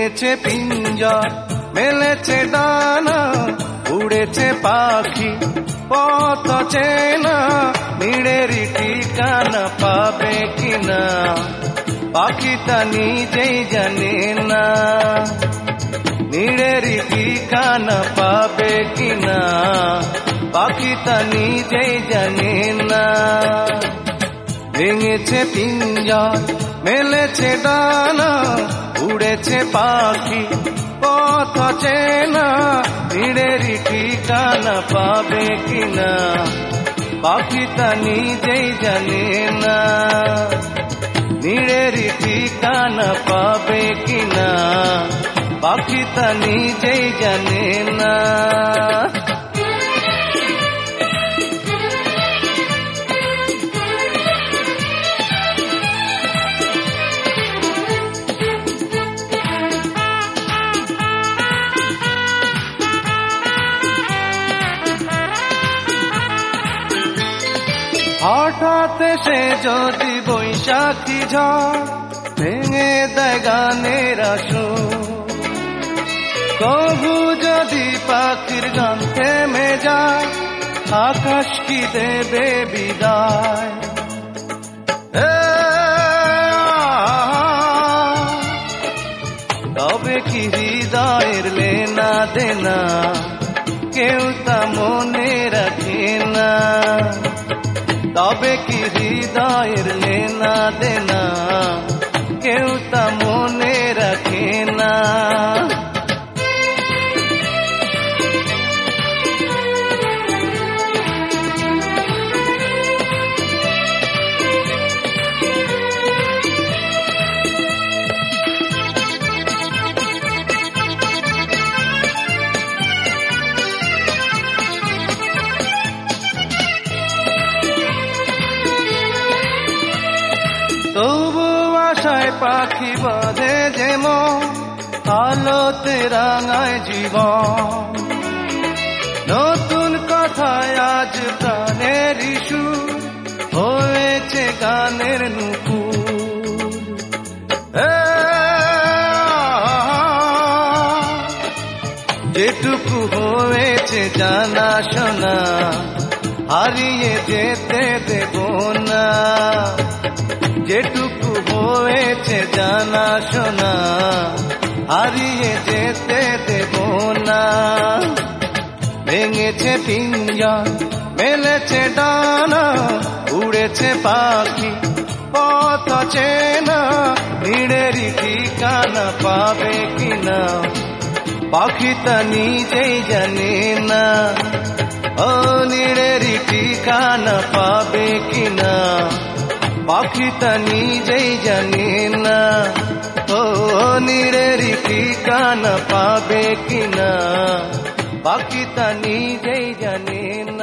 ভেঙেছে পিঞ্জর মেলেছে ডানা উড়েছে পাখি পথ চেনা নিড়েরই ঠিকানা পাবে কিনা পাখিটা নিজেই জানে না নিড়েরই ঠিকানা পাবে কিনা পাখিটা নিজেই জানে না ভেঙেছে পিঞ্জর মেলেছে ডানা উড়েছে পাখি পথ চেনা নিড়েরই ঠিকানা পাবে কিনা পাখিটা নিজেই জানে না নিড়েরই ঠিকানা পাবে কিনা পাখিটা নিজেই জানে না হঠাৎ সে যদি বৈশাখী ঝড় ভেঙে দেয় গানের আসর তবু যদি পাখির গান থেমে যায় আকাশ কি দেবে বিদায় তবে কি হৃদয়ের লেনা দেনা কেউ তা মনে রাখে না তবে কি হৃদয়ের লেনা দেনা কেউ তা মনে রাখে না তবু আশায় পাখি বাঁধে যেমন আলোতে রাঙায় জীবন নতুন কথায় আজ প্রাণের সুর হয়েছে গানের নুপুর যেটুকু হয়েছে জানা শোনা হারিয়ে যেতে দেব না যেটুকু হয়েছে জানা শোনা হারিয়ে যেতে দেব না ভেঙেছে পিঞ্জর মেলেছে ডানা উড়েছে পাখি পথ চেনা নিড়েরই ঠিকানা পাবে কিনা পাখিটা নিজেই জানে না ও নিড়েরই ঠিকানা পাবে কিনা পাখিটা নিজেই জানে না ও নিড়েরই ঠিকানা পাবে কিনা পাখিটা নিজেই জানে না